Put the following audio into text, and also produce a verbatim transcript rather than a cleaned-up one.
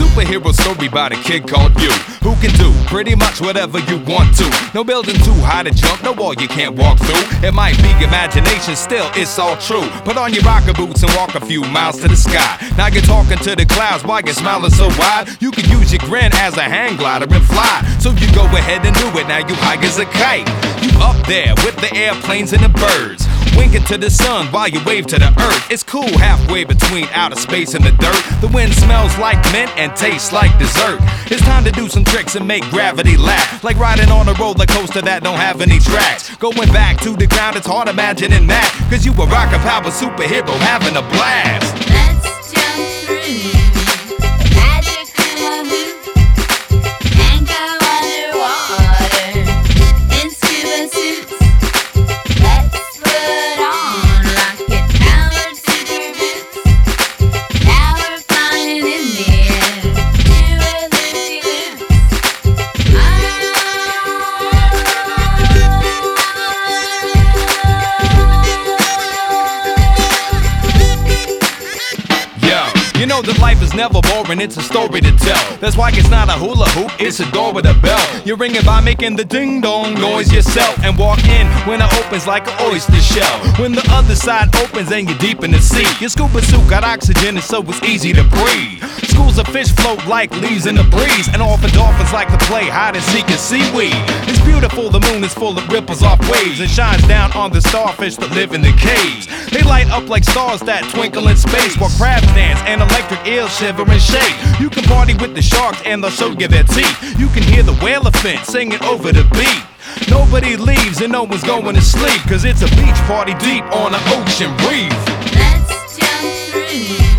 superhero story about a kid called you, who can do pretty much whatever you want to. No building too high to jump, no wall you can't walk through. It might be imagination, still it's all true. Put on your rocker boots and walk a few miles to the sky. Now you're talking to the clouds while you're smiling so wide. You can use your grin as a hang glider and fly. So you go ahead and do it, now you high as a kite. You up there with the airplanes and the birds, winking to the sun while you wave to the earth. It's cool halfway between outer space and the dirt. The wind smells like mint and tastes like dessert. It's time to do some tricks and make gravity laugh, like riding on a roller coaster that don't have any tracks. Going back to the ground, it's hard imagining that, cause you a rocket power superhero having a blast. Let's jump through magic hula hoop and go underwater in scuba suits. Let's put on rocket-powered super boots. Now we're flying in the air, doing loopy-loops. You know that life is never boring, it's a story to tell. That's why it's not a hula hoop, it's a door with a bell. You're ringing by making the ding-dong noise yourself, and walk in when it opens like an oyster shell. When the other side opens and you're deep in the sea, your scuba suit got oxygen and so it's easy to breathe. Schools of fish float like leaves in the breeze, and often dolphins like to play hide and seek in seaweed. It's beautiful, the moon is full of ripples off waves, and shines down on the starfish that live in the caves. They light up like stars that twinkle in space, while crabs dance and electric eels shiver and shake. You can party with the sharks and they'll show you their teeth. You can hear the whale-a-fin singing over the beat. Nobody leaves and no one's going to sleep, cause it's a beach party deep on an ocean reef. Let's jump through